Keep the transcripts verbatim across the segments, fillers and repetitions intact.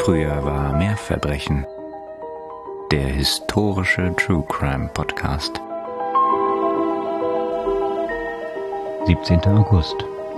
Früher war mehr Verbrechen. Der historische True Crime Podcast. siebzehnter August.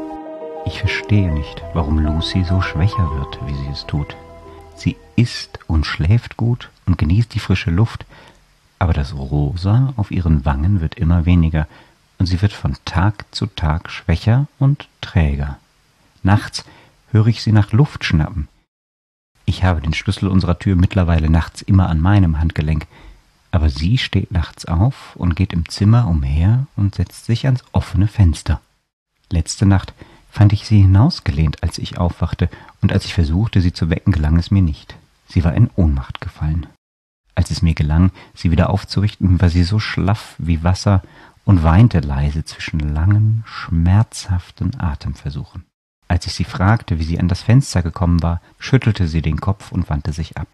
Ich verstehe nicht, warum Lucy so schwächer wird, wie sie es tut. Sie isst und schläft gut und genießt die frische Luft, aber das Rosa auf ihren Wangen wird immer weniger und sie wird von Tag zu Tag schwächer und träger. Nachts höre ich sie nach Luft schnappen. Ich habe den Schlüssel unserer Tür mittlerweile nachts immer an meinem Handgelenk, aber sie steht nachts auf und geht im Zimmer umher und setzt sich ans offene Fenster. Letzte Nacht fand ich sie hinausgelehnt, als ich aufwachte, und als ich versuchte, sie zu wecken, gelang es mir nicht. Sie war in Ohnmacht gefallen. Als es mir gelang, sie wieder aufzurichten, war sie so schlaff wie Wasser und weinte leise zwischen langen, schmerzhaften Atemversuchen. Als ich sie fragte, wie sie an das Fenster gekommen war, schüttelte sie den Kopf und wandte sich ab.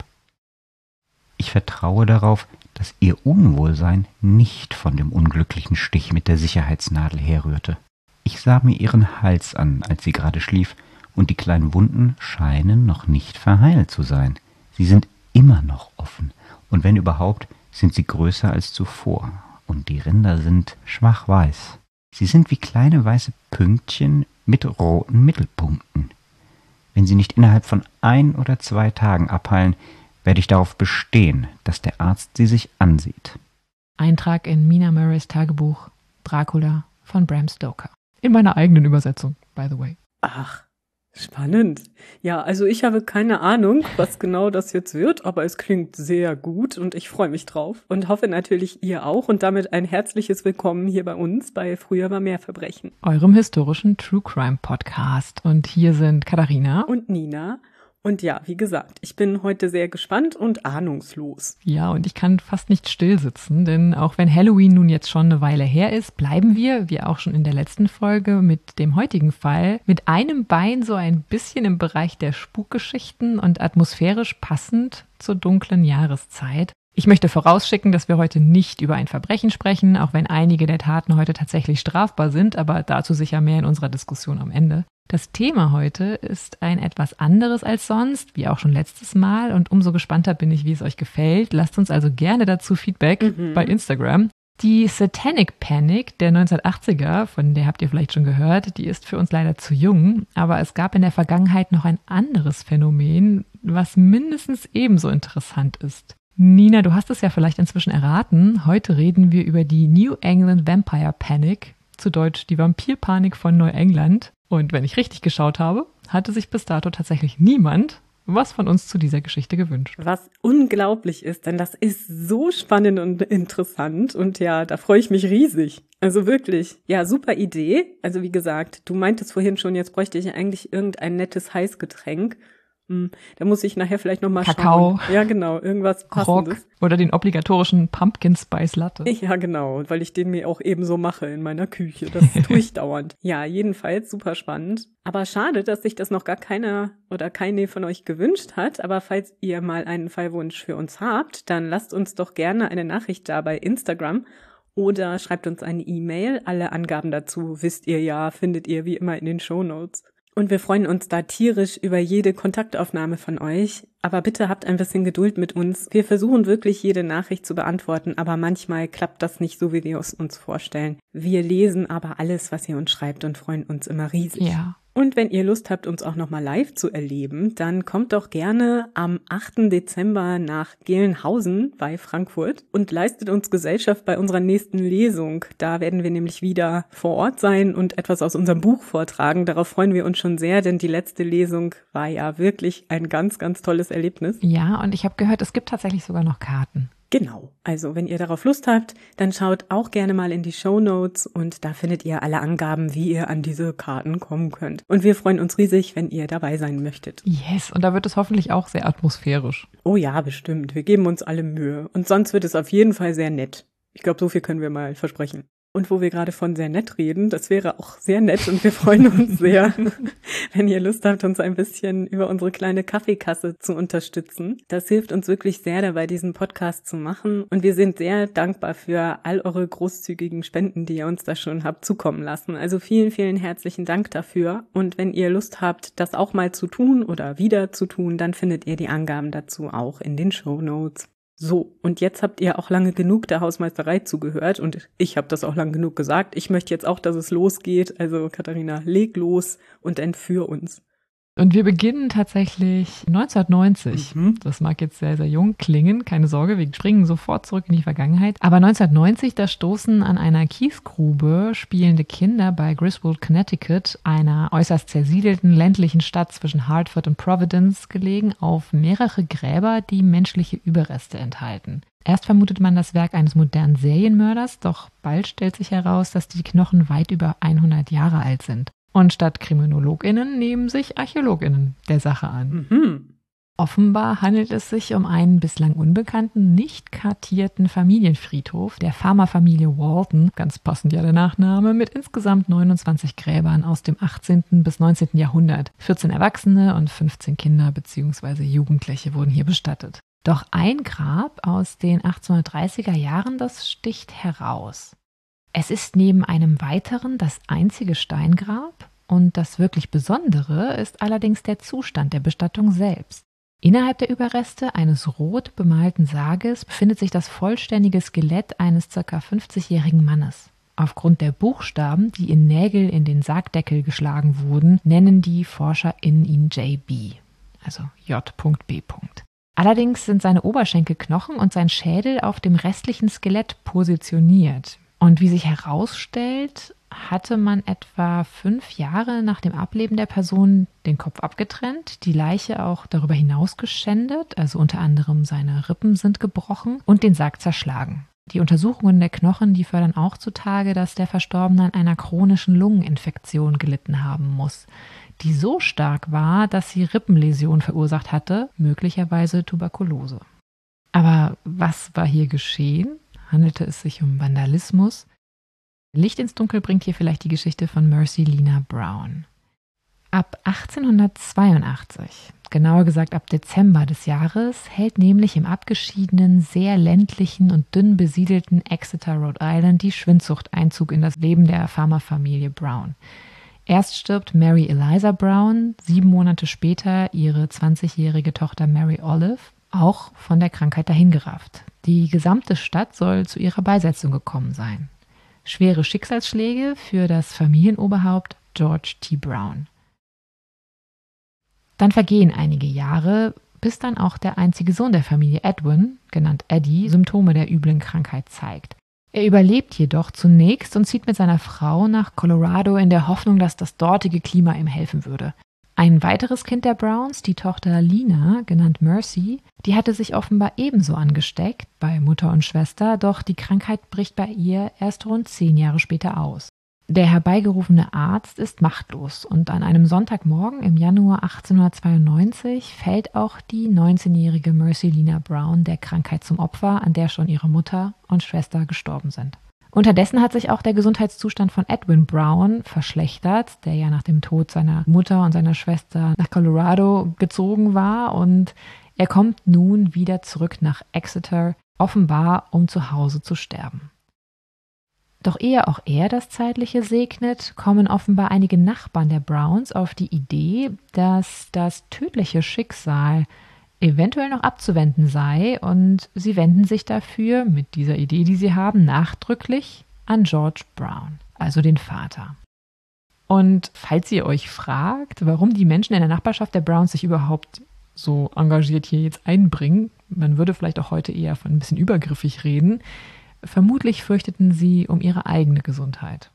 Ich vertraue darauf, dass ihr Unwohlsein nicht von dem unglücklichen Stich mit der Sicherheitsnadel herrührte. Ich sah mir ihren Hals an, als sie gerade schlief, und die kleinen Wunden scheinen noch nicht verheilt zu sein. Sie sind immer noch offen, und wenn überhaupt, sind sie größer als zuvor, und die Ränder sind schwach-weiß. Sie sind wie kleine weiße Pünktchen mit roten Mittelpunkten. Wenn sie nicht innerhalb von ein oder zwei Tagen abheilen, werde ich darauf bestehen, dass der Arzt sie sich ansieht. Eintrag in Mina Murrays Tagebuch Dracula von Bram Stoker. In meiner eigenen Übersetzung, by the way. Ach, spannend. Ja, also ich habe keine Ahnung, was genau das jetzt wird, aber es klingt sehr gut und ich freue mich drauf und hoffe natürlich ihr auch und damit ein herzliches Willkommen hier bei uns bei Früher war mehr Verbrechen. Eurem historischen True Crime Podcast. Und hier sind Katharina und Nina. Und ja, wie gesagt, ich bin heute sehr gespannt und ahnungslos. Ja, und ich kann fast nicht still sitzen, denn auch wenn Halloween nun jetzt schon eine Weile her ist, bleiben wir, wie auch schon in der letzten Folge mit dem heutigen Fall, mit einem Bein so ein bisschen im Bereich der Spukgeschichten und atmosphärisch passend zur dunklen Jahreszeit. Ich möchte vorausschicken, dass wir heute nicht über ein Verbrechen sprechen, auch wenn einige der Taten heute tatsächlich strafbar sind, aber dazu sicher mehr in unserer Diskussion am Ende. Das Thema heute ist ein etwas anderes als sonst, wie auch schon letztes Mal, und umso gespannter bin ich, wie es euch gefällt. Lasst uns also gerne dazu Feedback mhm. bei Instagram. Die Satanic Panic der neunzehnhundertachtziger, von der habt ihr vielleicht schon gehört, die ist für uns leider zu jung, aber es gab in der Vergangenheit noch ein anderes Phänomen, was mindestens ebenso interessant ist. Nina, du hast es ja vielleicht inzwischen erraten. Heute reden wir über die New England Vampire Panic, zu Deutsch die Vampirpanik von Neuengland. Und wenn ich richtig geschaut habe, hatte sich bis dato tatsächlich niemand was von uns zu dieser Geschichte gewünscht. Was unglaublich ist, denn das ist so spannend und interessant und ja, da freue ich mich riesig. Also wirklich, ja, super Idee. Also wie gesagt, du meintest vorhin schon, jetzt bräuchte ich eigentlich irgendein nettes Heißgetränk. Hm, da muss ich nachher vielleicht nochmal schauen. Kakao. Ja, genau, irgendwas Passendes. Rock oder den obligatorischen Pumpkin Spice Latte. Ja, genau, weil ich den mir auch ebenso mache in meiner Küche. Das tue ich dauernd. Ja, jedenfalls super spannend. Aber schade, dass sich das noch gar keiner oder keine von euch gewünscht hat. Aber falls ihr mal einen Fallwunsch für uns habt, dann lasst uns doch gerne eine Nachricht da bei Instagram oder schreibt uns eine E-Mail. Alle Angaben dazu wisst ihr ja, findet ihr wie immer in den Shownotes. Und wir freuen uns da tierisch über jede Kontaktaufnahme von euch. Aber bitte habt ein bisschen Geduld mit uns. Wir versuchen wirklich jede Nachricht zu beantworten, aber manchmal klappt das nicht so, wie wir es uns vorstellen. Wir lesen aber alles, was ihr uns schreibt und freuen uns immer riesig. Ja. Und wenn ihr Lust habt, uns auch nochmal live zu erleben, dann kommt doch gerne am achten Dezember nach Gelnhausen bei Frankfurt und leistet uns Gesellschaft bei unserer nächsten Lesung. Da werden wir nämlich wieder vor Ort sein und etwas aus unserem Buch vortragen. Darauf freuen wir uns schon sehr, denn die letzte Lesung war ja wirklich ein ganz, ganz tolles Erlebnis. Ja, und ich habe gehört, es gibt tatsächlich sogar noch Karten. Genau, also wenn ihr darauf Lust habt, dann schaut auch gerne mal in die Shownotes und da findet ihr alle Angaben, wie ihr an diese Karten kommen könnt. Und wir freuen uns riesig, wenn ihr dabei sein möchtet. Yes, und da wird es hoffentlich auch sehr atmosphärisch. Oh ja, bestimmt. Wir geben uns alle Mühe. Und sonst wird es auf jeden Fall sehr nett. Ich glaube, so viel können wir mal versprechen. Und wo wir gerade von sehr nett reden, das wäre auch sehr nett und wir freuen uns sehr, wenn ihr Lust habt, uns ein bisschen über unsere kleine Kaffeekasse zu unterstützen. Das hilft uns wirklich sehr dabei, diesen Podcast zu machen und wir sind sehr dankbar für all eure großzügigen Spenden, die ihr uns da schon habt zukommen lassen. Also vielen, vielen herzlichen Dank dafür und wenn ihr Lust habt, das auch mal zu tun oder wieder zu tun, dann findet ihr die Angaben dazu auch in den Shownotes. So, und jetzt habt ihr auch lange genug der Hausmeisterei zugehört und ich habe das auch lang genug gesagt. Ich möchte jetzt auch, dass es losgeht. Also Katharina, leg los und entführ uns. Und wir beginnen tatsächlich neunzehnhundertneunzig. Mhm. Das mag jetzt sehr, sehr jung klingen. Keine Sorge, wir springen sofort zurück in die Vergangenheit. Aber neunzehnhundertneunzig, da stoßen an einer Kiesgrube spielende Kinder bei Griswold, Connecticut, einer äußerst zersiedelten ländlichen Stadt zwischen Hartford und Providence gelegen, auf mehrere Gräber, die menschliche Überreste enthalten. Erst vermutet man das Werk eines modernen Serienmörders, doch bald stellt sich heraus, dass die Knochen weit über hundert Jahre alt sind. Und statt KriminologInnen nehmen sich ArchäologInnen der Sache an. Mhm. Offenbar handelt es sich um einen bislang unbekannten, nicht kartierten Familienfriedhof der Farmerfamilie Walton, ganz passend ja der Nachname, mit insgesamt neunundzwanzig Gräbern aus dem achtzehnten bis neunzehnten Jahrhundert. vierzehn Erwachsene und fünfzehn Kinder bzw. Jugendliche wurden hier bestattet. Doch ein Grab aus den achtzehnhundertdreißiger Jahren, das sticht heraus. Es ist neben einem weiteren das einzige Steingrab und das wirklich Besondere ist allerdings der Zustand der Bestattung selbst. Innerhalb der Überreste eines rot bemalten Sarges befindet sich das vollständige Skelett eines ca. fünfzigjährigen Mannes. Aufgrund der Buchstaben, die in Nägel in den Sargdeckel geschlagen wurden, nennen die ForscherInnen ihn J B, also J B Allerdings sind seine Oberschenkelknochen und sein Schädel auf dem restlichen Skelett positioniert. Und wie sich herausstellt, hatte man etwa fünf Jahre nach dem Ableben der Person den Kopf abgetrennt, die Leiche auch darüber hinaus geschändet, also unter anderem seine Rippen sind gebrochen und den Sarg zerschlagen. Die Untersuchungen der Knochen, die fördern auch zutage, dass der Verstorbene an einer chronischen Lungeninfektion gelitten haben muss, die so stark war, dass sie Rippenläsionen verursacht hatte, möglicherweise Tuberkulose. Aber was war hier geschehen? Handelte es sich um Vandalismus? Licht ins Dunkel bringt hier vielleicht die Geschichte von Mercy Lina Brown. Ab achtzehnhundertzweiundachtzig, genauer gesagt ab Dezember des Jahres, hält nämlich im abgeschiedenen, sehr ländlichen und dünn besiedelten Exeter, Rhode Island, die Schwindsucht Einzug in das Leben der Farmerfamilie Brown. Erst stirbt Mary Eliza Brown, sieben Monate später ihre zwanzigjährige Tochter Mary Olive, auch von der Krankheit dahingerafft. Die gesamte Stadt soll zu ihrer Beisetzung gekommen sein. Schwere Schicksalsschläge für das Familienoberhaupt George T. Brown. Dann vergehen einige Jahre, bis dann auch der einzige Sohn der Familie, Edwin, genannt Eddie, Symptome der üblen Krankheit zeigt. Er überlebt jedoch zunächst und zieht mit seiner Frau nach Colorado in der Hoffnung, dass das dortige Klima ihm helfen würde. Ein weiteres Kind der Browns, die Tochter Lina, genannt Mercy, die hatte sich offenbar ebenso angesteckt bei Mutter und Schwester, doch die Krankheit bricht bei ihr erst rund zehn Jahre später aus. Der herbeigerufene Arzt ist machtlos und an einem Sonntagmorgen im Januar achtzehnhundertzweiundneunzig fällt auch die neunzehnjährige Mercy Lina Brown der Krankheit zum Opfer, an der schon ihre Mutter und Schwester gestorben sind. Unterdessen hat sich auch der Gesundheitszustand von Edwin Brown verschlechtert, der ja nach dem Tod seiner Mutter und seiner Schwester nach Colorado gezogen war und er kommt nun wieder zurück nach Exeter, offenbar um zu Hause zu sterben. Doch ehe auch er das Zeitliche segnet, kommen offenbar einige Nachbarn der Browns auf die Idee, dass das tödliche Schicksal eventuell noch abzuwenden sei und sie wenden sich dafür, mit dieser Idee, die sie haben, nachdrücklich an George Brown, also den Vater. Und falls ihr euch fragt, warum die Menschen in der Nachbarschaft der Browns sich überhaupt so engagiert hier jetzt einbringen, man würde vielleicht auch heute eher von ein bisschen übergriffig reden, vermutlich fürchteten sie um ihre eigene Gesundheit.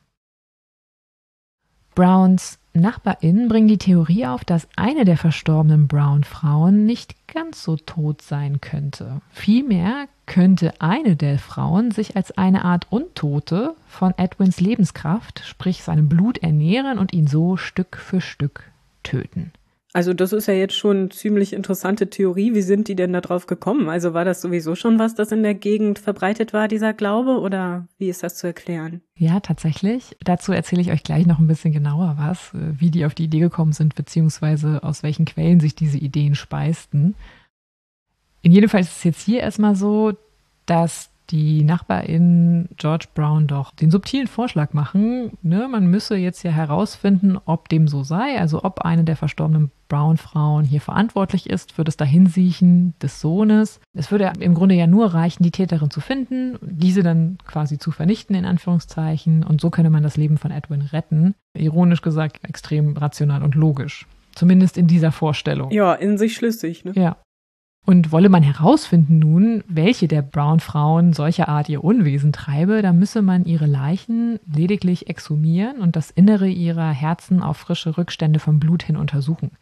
Browns NachbarInnen bringen die Theorie auf, dass eine der verstorbenen Brown-Frauen nicht ganz so tot sein könnte. Vielmehr könnte eine der Frauen sich als eine Art Untote von Edwins Lebenskraft, sprich seinem Blut, ernähren und ihn so Stück für Stück töten. Also das ist ja jetzt schon eine ziemlich interessante Theorie. Wie sind die denn da drauf gekommen? Also war das sowieso schon was, das in der Gegend verbreitet war, dieser Glaube? Oder wie ist das zu erklären? Ja, tatsächlich. Dazu erzähle ich euch gleich noch ein bisschen genauer was, wie die auf die Idee gekommen sind, beziehungsweise aus welchen Quellen sich diese Ideen speisten. In jedem Fall ist es jetzt hier erstmal so, dass die Nachbarin George Brown doch den subtilen Vorschlag machen, ne, man müsse jetzt ja herausfinden, ob dem so sei, also ob eine der verstorbenen Brown-Frauen hier verantwortlich ist für das Dahinsiechen des Sohnes. Es würde im Grunde ja nur reichen, die Täterin zu finden, diese dann quasi zu vernichten, in Anführungszeichen, und so könne man das Leben von Edwin retten. Ironisch gesagt, extrem rational und logisch. Zumindest in dieser Vorstellung. Ja, in sich schlüssig, ne? Ja. Und wolle man herausfinden nun, welche der Brown-Frauen solcher Art ihr Unwesen treibe, dann müsse man ihre Leichen lediglich exhumieren und das Innere ihrer Herzen auf frische Rückstände vom Blut hin untersuchen.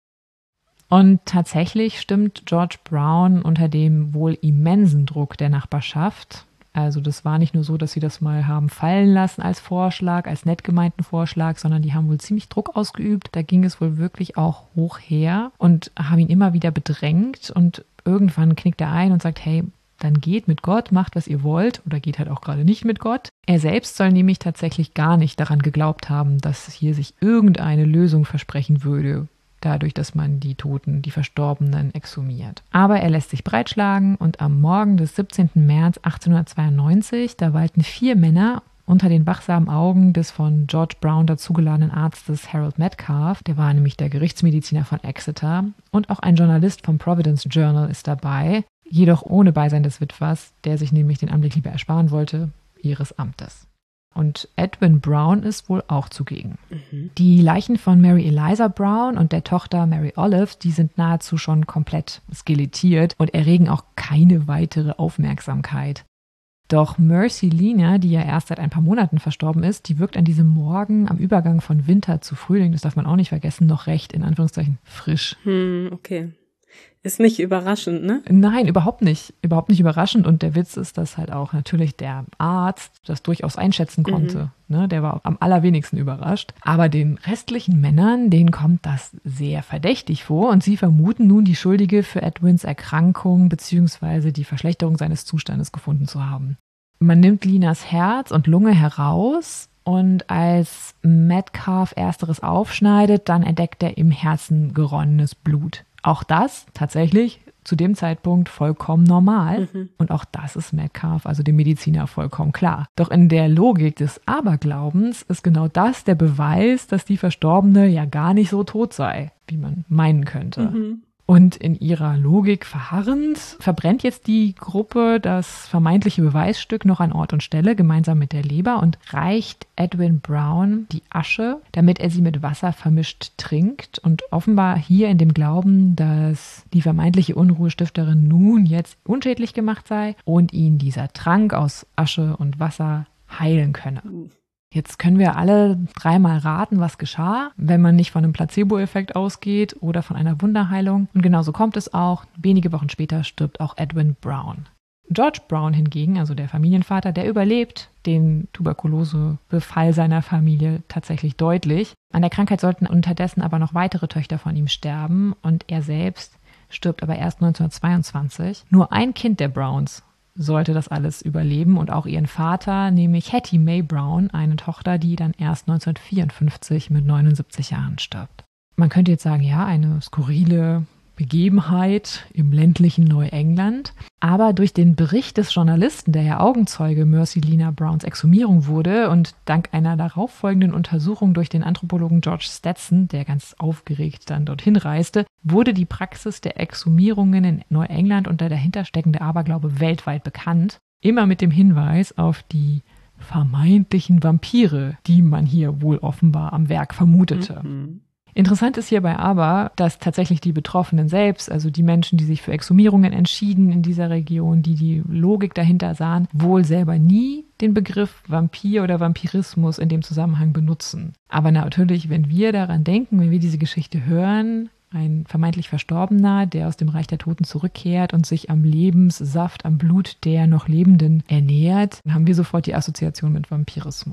Und tatsächlich stimmt George Brown unter dem wohl immensen Druck der Nachbarschaft. Also das war nicht nur so, dass sie das mal haben fallen lassen als Vorschlag, als nett gemeinten Vorschlag, sondern die haben wohl ziemlich Druck ausgeübt. Da ging es wohl wirklich auch hoch her und haben ihn immer wieder bedrängt. Und irgendwann knickt er ein und sagt, hey, dann geht mit Gott, macht, was ihr wollt, oder geht halt auch gerade nicht mit Gott. Er selbst soll nämlich tatsächlich gar nicht daran geglaubt haben, dass hier sich irgendeine Lösung versprechen würde, dadurch, dass man die Toten, die Verstorbenen exhumiert. Aber er lässt sich breitschlagen und am Morgen des siebzehnten März achtzehnhundertzweiundneunzig, da walten vier Männer unter den wachsamen Augen des von George Brown dazugeladenen Arztes Harold Metcalf, der war nämlich der Gerichtsmediziner von Exeter, und auch ein Journalist vom Providence Journal ist dabei, jedoch ohne Beisein des Witwers, der sich nämlich den Anblick lieber ersparen wollte, ihres Amtes. Und Edwin Brown ist wohl auch zugegen. Mhm. Die Leichen von Mary Eliza Brown und der Tochter Mary Olive, die sind nahezu schon komplett skelettiert und erregen auch keine weitere Aufmerksamkeit. Doch Mercy Lina, die ja erst seit ein paar Monaten verstorben ist, die wirkt an diesem Morgen am Übergang von Winter zu Frühling, das darf man auch nicht vergessen, noch recht, in Anführungszeichen, frisch. Hm, okay. Ist nicht überraschend, ne? Nein, überhaupt nicht. Überhaupt nicht überraschend. Und der Witz ist, dass halt auch natürlich der Arzt das durchaus einschätzen konnte. Mhm. Ne, der war am allerwenigsten überrascht. Aber den restlichen Männern, denen kommt das sehr verdächtig vor. Und sie vermuten nun, die Schuldige für Edwins Erkrankung bzw. die Verschlechterung seines Zustandes gefunden zu haben. Man nimmt Linas Herz und Lunge heraus. Und als Metcalf ersteres aufschneidet, dann entdeckt er im Herzen geronnenes Blut. Auch das tatsächlich zu dem Zeitpunkt vollkommen normal. Mhm. Und auch das ist Metcalf, also dem Mediziner, vollkommen klar. Doch in der Logik des Aberglaubens ist genau das der Beweis, dass die Verstorbene ja gar nicht so tot sei, wie man meinen könnte. Mhm. Und in ihrer Logik verharrend verbrennt jetzt die Gruppe das vermeintliche Beweisstück noch an Ort und Stelle, gemeinsam mit der Leber, und reicht Edwin Brown die Asche, damit er sie mit Wasser vermischt trinkt. Und offenbar hier in dem Glauben, dass die vermeintliche Unruhestifterin nun jetzt unschädlich gemacht sei und ihn dieser Trank aus Asche und Wasser heilen könne. Jetzt können wir alle dreimal raten, was geschah, wenn man nicht von einem Placebo-Effekt ausgeht oder von einer Wunderheilung. Und genauso kommt es auch. Wenige Wochen später stirbt auch Edwin Brown. George Brown hingegen, also der Familienvater, der überlebt den Tuberkulosebefall seiner Familie tatsächlich deutlich. An der Krankheit sollten unterdessen aber noch weitere Töchter von ihm sterben und er selbst stirbt aber erst neunzehnhundertzweiundzwanzig. Nur ein Kind der Browns sollte das alles überleben und auch ihren Vater, nämlich Hattie Mae Brown, eine Tochter, die dann erst neunzehnhundertvierundfünfzig mit neunundsiebzig Jahren stirbt. Man könnte jetzt sagen, ja, eine skurrile Begebenheit im ländlichen Neuengland. Aber durch den Bericht des Journalisten, der ja Augenzeuge Mercy Lina Browns Exhumierung wurde, und dank einer darauffolgenden Untersuchung durch den Anthropologen George Stetson, der ganz aufgeregt dann dorthin reiste, wurde die Praxis der Exhumierungen in Neuengland und der dahintersteckende Aberglaube weltweit bekannt. Immer mit dem Hinweis auf die vermeintlichen Vampire, die man hier wohl offenbar am Werk vermutete. Mhm. Interessant ist hierbei aber, dass tatsächlich die Betroffenen selbst, also die Menschen, die sich für Exhumierungen entschieden in dieser Region, die die Logik dahinter sahen, wohl selber nie den Begriff Vampir oder Vampirismus in dem Zusammenhang benutzen. Aber natürlich, wenn wir daran denken, wenn wir diese Geschichte hören, ein vermeintlich Verstorbener, der aus dem Reich der Toten zurückkehrt und sich am Lebenssaft, am Blut der noch Lebenden ernährt, dann haben wir sofort die Assoziation mit Vampirismus.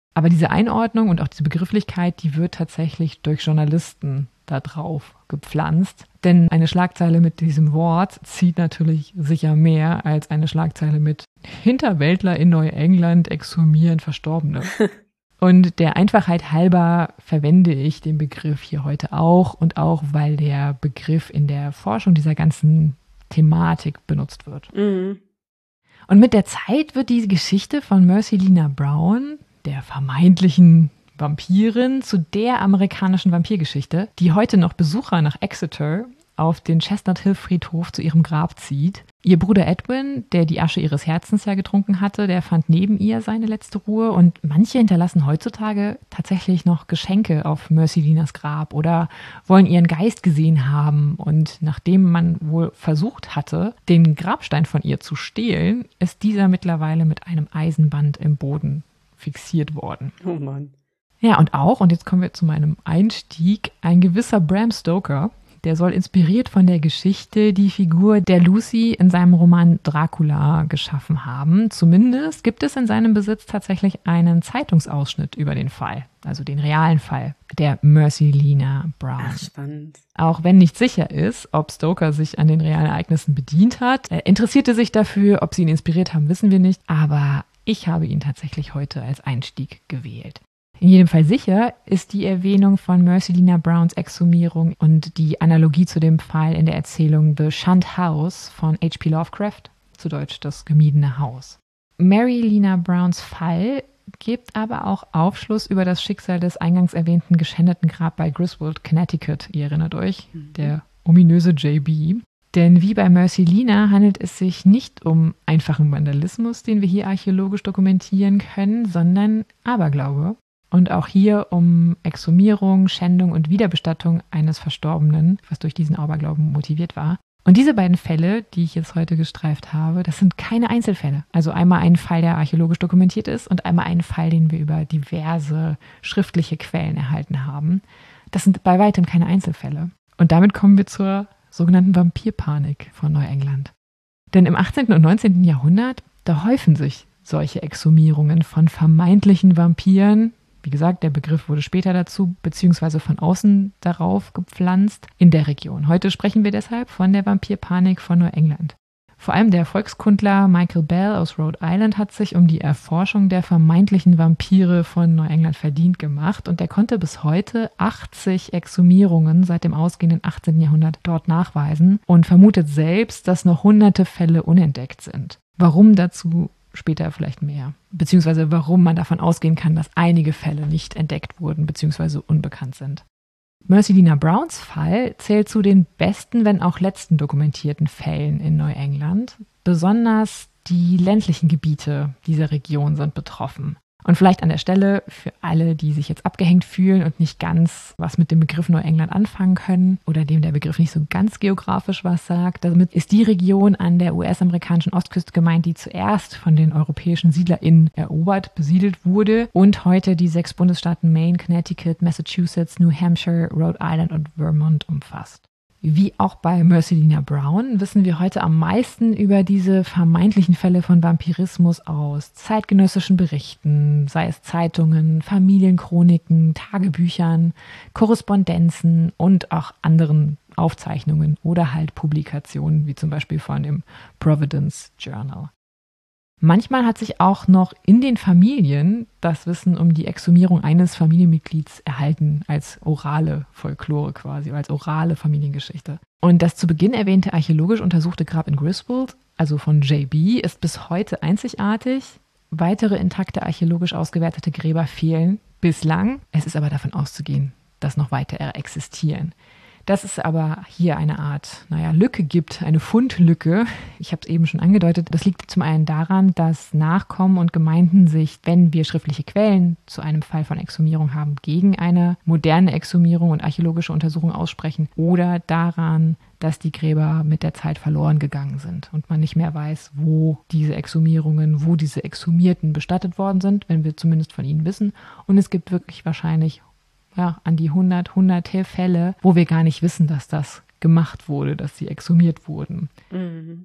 Aber diese Einordnung und auch diese Begrifflichkeit, die wird tatsächlich durch Journalisten da drauf gepflanzt. Denn eine Schlagzeile mit diesem Wort zieht natürlich sicher mehr als eine Schlagzeile mit Hinterwäldler in Neuengland exhumieren Verstorbene. Und der Einfachheit halber verwende ich den Begriff hier heute auch und auch, weil der Begriff in der Forschung dieser ganzen Thematik benutzt wird. Mhm. Und mit der Zeit wird die Geschichte von Mercy Lina Brown, der vermeintlichen Vampirin, zu der amerikanischen Vampirgeschichte, die heute noch Besucher nach Exeter auf den Chestnut Hill Friedhof zu ihrem Grab zieht. Ihr Bruder Edwin, der die Asche ihres Herzens ja getrunken hatte, der fand neben ihr seine letzte Ruhe. Und manche hinterlassen heutzutage tatsächlich noch Geschenke auf Mercy Linas Grab oder wollen ihren Geist gesehen haben. Und nachdem man wohl versucht hatte, den Grabstein von ihr zu stehlen, ist dieser mittlerweile mit einem Eisenband im Boden fixiert worden. Oh Mann. Ja, und auch, und jetzt kommen wir zu meinem Einstieg, ein gewisser Bram Stoker, der soll inspiriert von der Geschichte die Figur der Lucy in seinem Roman Dracula geschaffen haben. Zumindest gibt es in seinem Besitz tatsächlich einen Zeitungsausschnitt über den Fall, also den realen Fall der Mercy Lina Brown. Ach, spannend. Auch wenn nicht sicher ist, ob Stoker sich an den realen Ereignissen bedient hat. Er interessierte sich dafür, ob sie ihn inspiriert haben, wissen wir nicht. Aber ich habe ihn tatsächlich heute als Einstieg gewählt. In jedem Fall sicher ist die Erwähnung von Mercy Lina Browns Exhumierung und die Analogie zu dem Fall in der Erzählung The Shunned House von H P Lovecraft, zu Deutsch das gemiedene Haus. Mary Lina Browns Fall gibt aber auch Aufschluss über das Schicksal des eingangs erwähnten geschändeten Grab bei Griswold, Connecticut. Ihr erinnert euch, Mhm. der ominöse J B. Denn wie bei Mercy Lina handelt es sich nicht um einfachen Vandalismus, den wir hier archäologisch dokumentieren können, sondern Aberglaube. Und auch hier um Exhumierung, Schändung und Wiederbestattung eines Verstorbenen, was durch diesen Aberglauben motiviert war. Und diese beiden Fälle, die ich jetzt heute gestreift habe, das sind keine Einzelfälle. Also einmal ein Fall, der archäologisch dokumentiert ist und einmal ein Fall, den wir über diverse schriftliche Quellen erhalten haben. Das sind bei weitem keine Einzelfälle. Und damit kommen wir zur sogenannten Vampirpanik von Neuengland. Denn im achtzehnten und neunzehnten Jahrhundert, da häufen sich solche Exhumierungen von vermeintlichen Vampiren. Wie gesagt, der Begriff wurde später dazu beziehungsweise von außen darauf gepflanzt in der Region. Heute sprechen wir deshalb von der Vampirpanik von Neuengland. Vor allem der Volkskundler Michael Bell aus Rhode Island hat sich um die Erforschung der vermeintlichen Vampire von Neuengland verdient gemacht und er konnte bis heute achtzig Exhumierungen seit dem ausgehenden achtzehnten Jahrhundert dort nachweisen und vermutet selbst, dass noch hunderte Fälle unentdeckt sind. Warum dazu später vielleicht mehr? Beziehungsweise warum man davon ausgehen kann, dass einige Fälle nicht entdeckt wurden, beziehungsweise unbekannt sind. Mercy Lina Browns Fall zählt zu den besten, wenn auch letzten dokumentierten Fällen in Neuengland. Besonders die ländlichen Gebiete dieser Region sind betroffen. Und vielleicht an der Stelle für alle, die sich jetzt abgehängt fühlen und nicht ganz was mit dem Begriff Neuengland anfangen können oder dem der Begriff nicht so ganz geografisch was sagt. Damit ist die Region an der U S-amerikanischen Ostküste gemeint, die zuerst von den europäischen SiedlerInnen erobert, besiedelt wurde und heute die sechs Bundesstaaten Maine, Connecticut, Massachusetts, New Hampshire, Rhode Island und Vermont umfasst. Wie auch bei Mercy Lina Brown wissen wir heute am meisten über diese vermeintlichen Fälle von Vampirismus aus zeitgenössischen Berichten, sei es Zeitungen, Familienchroniken, Tagebüchern, Korrespondenzen und auch anderen Aufzeichnungen oder halt Publikationen, wie zum Beispiel von dem Providence Journal. Manchmal hat sich auch noch in den Familien das Wissen um die Exhumierung eines Familienmitglieds erhalten, als orale Folklore quasi, als orale Familiengeschichte. Und das zu Beginn erwähnte archäologisch untersuchte Grab in Griswold, also von J B, ist bis heute einzigartig. Weitere intakte archäologisch ausgewertete Gräber fehlen bislang. Es ist aber davon auszugehen, dass noch weitere existieren. Dass es aber hier eine Art, naja, Lücke gibt, eine Fundlücke. Ich habe es eben schon angedeutet. Das liegt zum einen daran, dass Nachkommen und Gemeinden sich, wenn wir schriftliche Quellen zu einem Fall von Exhumierung haben, gegen eine moderne Exhumierung und archäologische Untersuchung aussprechen oder daran, dass die Gräber mit der Zeit verloren gegangen sind und man nicht mehr weiß, wo diese Exhumierungen, wo diese Exhumierten bestattet worden sind, wenn wir zumindest von ihnen wissen. Und es gibt wirklich wahrscheinlich ja, an die hundert, hunderte Fälle, wo wir gar nicht wissen, dass das gemacht wurde, dass sie exhumiert wurden. Mhm.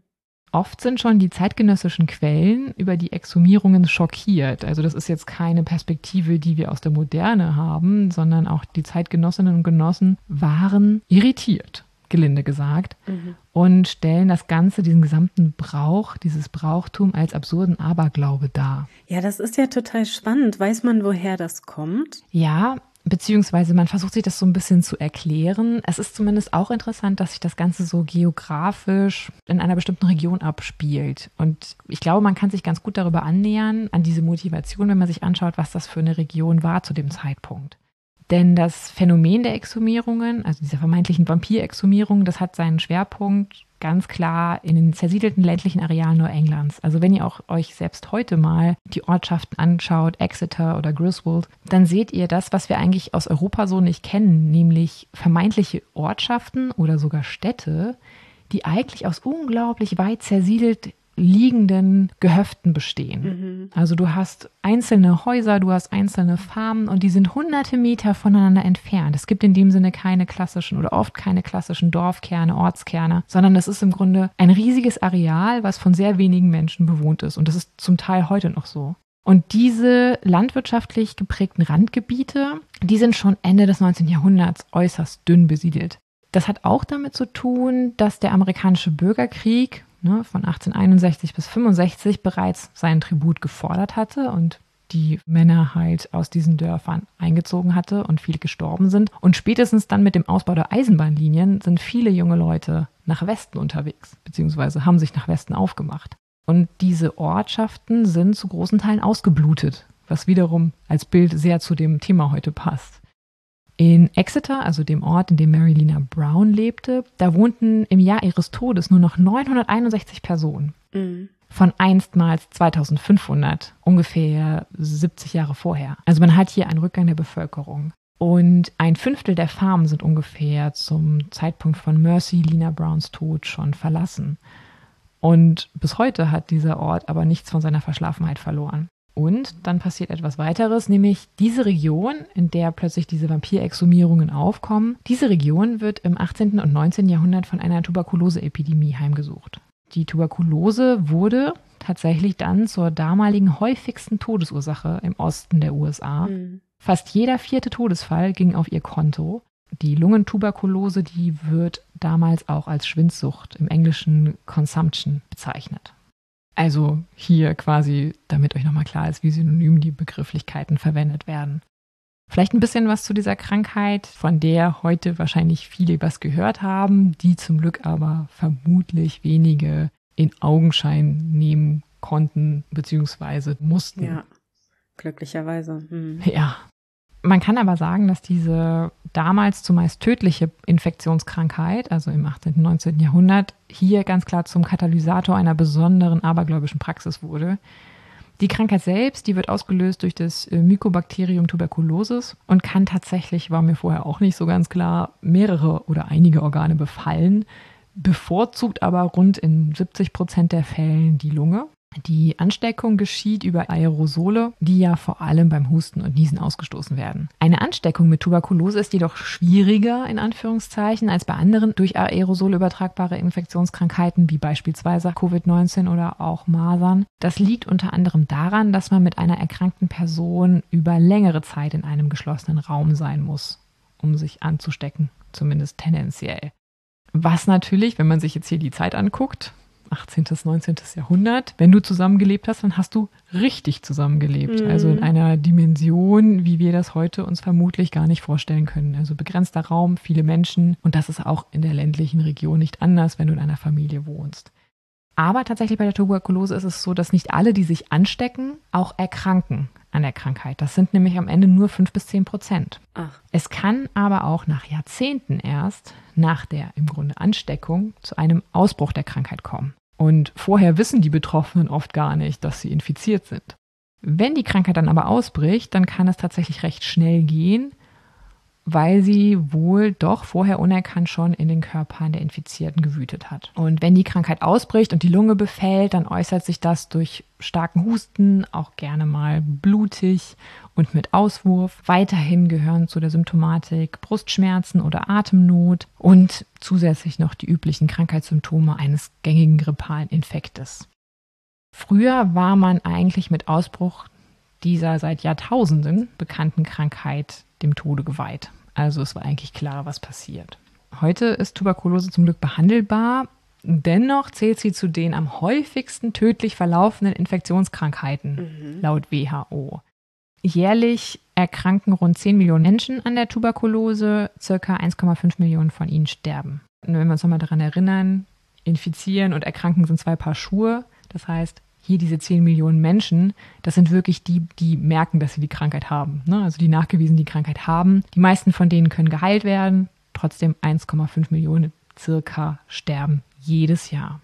Oft sind schon die zeitgenössischen Quellen über die Exhumierungen schockiert. Also das ist jetzt keine Perspektive, die wir aus der Moderne haben, sondern auch die Zeitgenossinnen und Genossen waren irritiert, gelinde gesagt, mhm. und stellen das Ganze, diesen gesamten Brauch, dieses Brauchtum als absurden Aberglaube dar. Ja, das ist ja total spannend. Weiß man, woher das kommt? Ja, beziehungsweise man versucht sich das so ein bisschen zu erklären. Es ist zumindest auch interessant, dass sich das Ganze so geografisch in einer bestimmten Region abspielt. Und ich glaube, man kann sich ganz gut darüber annähern, an diese Motivation, wenn man sich anschaut, was das für eine Region war zu dem Zeitpunkt. Denn das Phänomen der Exhumierungen, also dieser vermeintlichen Vampirexhumierung, das hat seinen Schwerpunkt ganz klar in den zersiedelten ländlichen Arealen Neuenglands. Also wenn ihr auch euch selbst heute mal die Ortschaften anschaut, Exeter oder Griswold, dann seht ihr das, was wir eigentlich aus Europa so nicht kennen, nämlich vermeintliche Ortschaften oder sogar Städte, die eigentlich aus unglaublich weit zersiedelt liegenden Gehöften bestehen. Mhm. Also du hast einzelne Häuser, du hast einzelne Farmen und die sind hunderte Meter voneinander entfernt. Es gibt in dem Sinne keine klassischen oder oft keine klassischen Dorfkerne, Ortskerne, sondern das ist im Grunde ein riesiges Areal, was von sehr wenigen Menschen bewohnt ist. Und das ist zum Teil heute noch so. Und diese landwirtschaftlich geprägten Randgebiete, die sind schon Ende des neunzehnten Jahrhunderts äußerst dünn besiedelt. Das hat auch damit zu tun, dass der amerikanische Bürgerkrieg von achtzehnhunderteinundsechzig bis fünfundsechzig bereits seinen Tribut gefordert hatte und die Männer halt aus diesen Dörfern eingezogen hatte und viele gestorben sind. Und spätestens dann mit dem Ausbau der Eisenbahnlinien sind viele junge Leute nach Westen unterwegs, beziehungsweise haben sich nach Westen aufgemacht. Und diese Ortschaften sind zu großen Teilen ausgeblutet, was wiederum als Bild sehr zu dem Thema heute passt. In Exeter, also dem Ort, in dem Mary Lena Brown lebte, da wohnten im Jahr ihres Todes nur noch neunhunderteinundsechzig Personen. Mhm. Von einstmals zweitausendfünfhundert, ungefähr siebzig Jahre vorher. Also man hat hier einen Rückgang der Bevölkerung. Und ein Fünftel der Farmen sind ungefähr zum Zeitpunkt von Mercy Lena Browns Tod schon verlassen. Und bis heute hat dieser Ort aber nichts von seiner Verschlafenheit verloren. Und dann passiert etwas weiteres, nämlich diese Region, in der plötzlich diese Vampirexhumierungen aufkommen, diese Region wird im achtzehnten und neunzehnten Jahrhundert von einer Tuberkuloseepidemie heimgesucht. Die Tuberkulose wurde tatsächlich dann zur damaligen häufigsten Todesursache im Osten der U S A. Mhm. Fast jeder vierte Todesfall ging auf ihr Konto. Die Lungentuberkulose, die wird damals auch als Schwindsucht, im Englischen Consumption, bezeichnet. Also hier quasi, damit euch nochmal klar ist, wie synonym die Begrifflichkeiten verwendet werden. Vielleicht ein bisschen was zu dieser Krankheit, von der heute wahrscheinlich viele was gehört haben, die zum Glück aber vermutlich wenige in Augenschein nehmen konnten bzw. mussten. Ja, glücklicherweise. Hm. Ja. Man kann aber sagen, dass diese damals zumeist tödliche Infektionskrankheit, also im achtzehnten und neunzehnten Jahrhundert, hier ganz klar zum Katalysator einer besonderen abergläubischen Praxis wurde. Die Krankheit selbst, die wird ausgelöst durch das Mycobacterium tuberculosis und kann tatsächlich, war mir vorher auch nicht so ganz klar, mehrere oder einige Organe befallen, bevorzugt aber rund in siebzig Prozent der Fällen die Lunge. Die Ansteckung geschieht über Aerosole, die ja vor allem beim Husten und Niesen ausgestoßen werden. Eine Ansteckung mit Tuberkulose ist jedoch schwieriger, in Anführungszeichen, als bei anderen durch Aerosole übertragbare Infektionskrankheiten, wie beispielsweise Covid neunzehn oder auch Masern. Das liegt unter anderem daran, dass man mit einer erkrankten Person über längere Zeit in einem geschlossenen Raum sein muss, um sich anzustecken, zumindest tendenziell. Was natürlich, wenn man sich jetzt hier die Zeit anguckt, achtzehnten und neunzehnten Jahrhundert. Wenn du zusammengelebt hast, dann hast du richtig zusammengelebt. Mhm. Also in einer Dimension, wie wir das heute uns vermutlich gar nicht vorstellen können. Also begrenzter Raum, viele Menschen. Und das ist auch in der ländlichen Region nicht anders, wenn du in einer Familie wohnst. Aber tatsächlich bei der Tuberkulose ist es so, dass nicht alle, die sich anstecken, auch erkranken an der Krankheit. Das sind nämlich am Ende nur fünf bis zehn Prozent. Ach. Es kann aber auch nach Jahrzehnten erst, nach der im Grunde Ansteckung, zu einem Ausbruch der Krankheit kommen. Und vorher wissen die Betroffenen oft gar nicht, dass sie infiziert sind. Wenn die Krankheit dann aber ausbricht, dann kann es tatsächlich recht schnell gehen. weil sie wohl doch vorher unerkannt schon in den Körpern der Infizierten gewütet hat. Und wenn die Krankheit ausbricht und die Lunge befällt, dann äußert sich das durch starken Husten, auch gerne mal blutig und mit Auswurf. Weiterhin gehören zu der Symptomatik Brustschmerzen oder Atemnot und zusätzlich noch die üblichen Krankheitssymptome eines gängigen grippalen Infektes. Früher war man eigentlich mit Ausbruch dieser seit Jahrtausenden bekannten Krankheit dem Tode geweiht. Also es war eigentlich klar, was passiert. Heute ist Tuberkulose zum Glück behandelbar. Dennoch zählt sie zu den am häufigsten tödlich verlaufenden Infektionskrankheiten, mhm. laut W H O. Jährlich erkranken rund zehn Millionen Menschen an der Tuberkulose, circa eins Komma fünf Millionen von ihnen sterben. Und wenn wir uns nochmal daran erinnern, infizieren und erkranken sind zwei Paar Schuhe. Das heißt, hier diese zehn Millionen Menschen, das sind wirklich die, die merken, dass sie die Krankheit haben. Ne? Also die nachgewiesen die Krankheit haben. Die meisten von denen können geheilt werden. Trotzdem eins Komma fünf Millionen circa sterben jedes Jahr.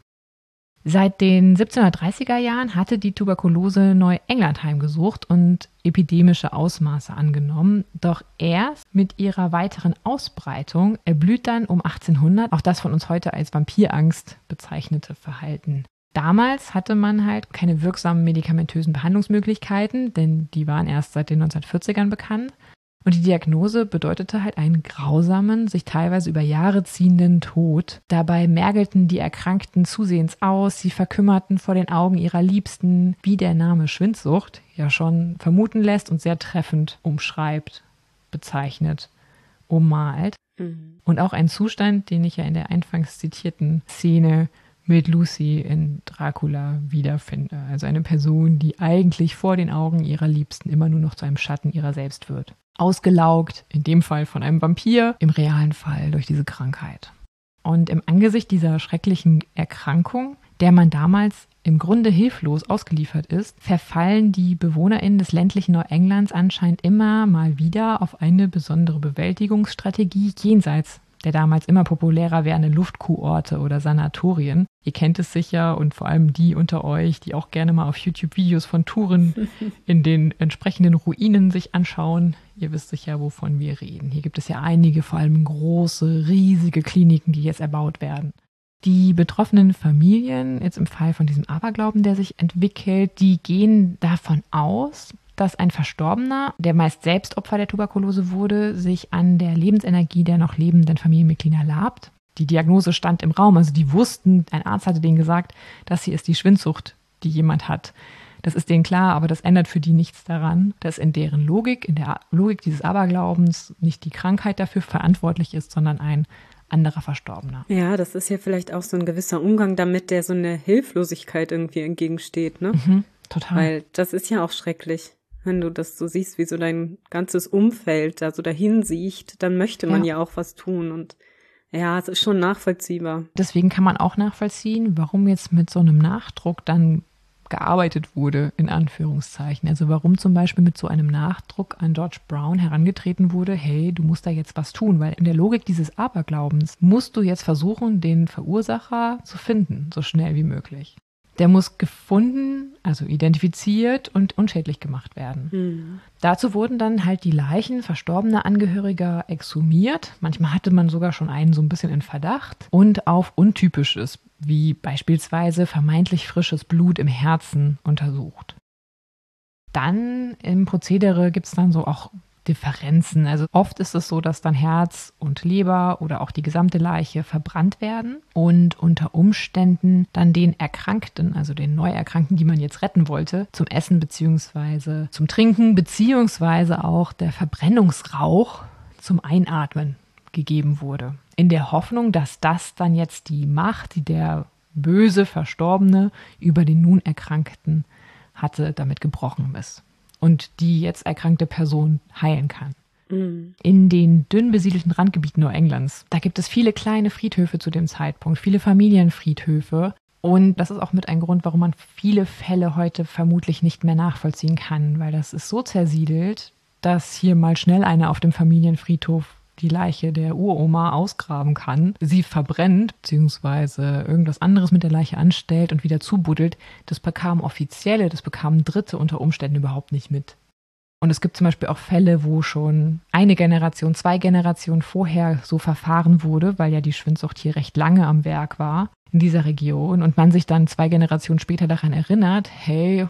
Seit den siebzehnhundertdreißiger Jahren hatte die Tuberkulose Neuengland heimgesucht und epidemische Ausmaße angenommen. Doch erst mit ihrer weiteren Ausbreitung erblüht dann um achtzehnhundert auch das von uns heute als Vampirangst bezeichnete Verhalten. Damals hatte man halt keine wirksamen medikamentösen Behandlungsmöglichkeiten, denn die waren erst seit den neunzehnhundertvierzigern bekannt. Und die Diagnose bedeutete halt einen grausamen, sich teilweise über Jahre ziehenden Tod. Dabei mergelten die Erkrankten zusehends aus, sie verkümmerten vor den Augen ihrer Liebsten, wie der Name Schwindsucht ja schon vermuten lässt und sehr treffend umschreibt, bezeichnet, ummalt. Mhm. Und auch ein Zustand, den ich ja in der anfangs zitierten Szene mit Lucy in Dracula wiederfinde. Also eine Person, die eigentlich vor den Augen ihrer Liebsten immer nur noch zu einem Schatten ihrer selbst wird. Ausgelaugt, in dem Fall von einem Vampir, im realen Fall durch diese Krankheit. Und im Angesicht dieser schrecklichen Erkrankung, der man damals im Grunde hilflos ausgeliefert ist, verfallen die BewohnerInnen des ländlichen Neuenglands anscheinend immer mal wieder auf eine besondere Bewältigungsstrategie jenseits der damals immer populärer werdenden Luftkurorte oder Sanatorien. Ihr kennt es sicher und vor allem die unter euch, die auch gerne mal auf YouTube Videos von Touren in den entsprechenden Ruinen sich anschauen. Ihr wisst sicher, wovon wir reden. Hier gibt es ja einige, vor allem große, riesige Kliniken, die jetzt erbaut werden. Die betroffenen Familien, jetzt im Fall von diesem Aberglauben, der sich entwickelt, die gehen davon aus, dass ein Verstorbener, der meist selbst Opfer der Tuberkulose wurde, sich an der Lebensenergie der noch lebenden Familienmitglieder labt. Die Diagnose stand im Raum, also die wussten, ein Arzt hatte denen gesagt, das hier ist die Schwindsucht, die jemand hat. Das ist denen klar, aber das ändert für die nichts daran, dass in deren Logik, in der Logik dieses Aberglaubens nicht die Krankheit dafür verantwortlich ist, sondern ein anderer Verstorbener. Ja, das ist ja vielleicht auch so ein gewisser Umgang damit, der so eine Hilflosigkeit irgendwie entgegensteht, ne? Mhm, total. Weil das ist ja auch schrecklich. Wenn du das so siehst, wie so dein ganzes Umfeld da so dahin sieht, dann möchte man ja. ja auch was tun. Und ja, es ist schon nachvollziehbar. Deswegen kann man auch nachvollziehen, warum jetzt mit so einem Nachdruck dann gearbeitet wurde, in Anführungszeichen. Also warum zum Beispiel mit so einem Nachdruck an George Brown herangetreten wurde, hey, du musst da jetzt was tun, weil in der Logik dieses Aberglaubens musst du jetzt versuchen, den Verursacher zu finden, so schnell wie möglich. Der muss gefunden, also identifiziert und unschädlich gemacht werden. Mhm. Dazu wurden dann halt die Leichen verstorbener Angehöriger exhumiert. Manchmal hatte man sogar schon einen so ein bisschen in Verdacht. Und auf Untypisches, wie beispielsweise vermeintlich frisches Blut im Herzen, untersucht. Dann im Prozedere gibt es dann so auch Differenzen. Also oft ist es so, dass dann Herz und Leber oder auch die gesamte Leiche verbrannt werden und unter Umständen dann den Erkrankten, also den Neuerkrankten, die man jetzt retten wollte, zum Essen bzw. zum Trinken bzw. auch der Verbrennungsrauch zum Einatmen gegeben wurde. In der Hoffnung, dass das dann jetzt die Macht, die der böse Verstorbene über den nun Erkrankten hatte, damit gebrochen ist. Und die jetzt erkrankte Person heilen kann. Mhm. In den dünn besiedelten Randgebieten Neuenglands, da gibt es viele kleine Friedhöfe zu dem Zeitpunkt, viele Familienfriedhöfe. Und das ist auch mit ein Grund, warum man viele Fälle heute vermutlich nicht mehr nachvollziehen kann, weil das ist so zersiedelt, dass hier mal schnell einer auf dem Familienfriedhof die Leiche der Uroma ausgraben kann, sie verbrennt, beziehungsweise irgendwas anderes mit der Leiche anstellt und wieder zubuddelt. Das bekamen Offizielle, das bekamen Dritte unter Umständen überhaupt nicht mit. Und es gibt zum Beispiel auch Fälle, wo schon eine Generation, zwei Generationen vorher so verfahren wurde, weil ja die Schwindsucht hier recht lange am Werk war in dieser Region und man sich dann zwei Generationen später daran erinnert, hey,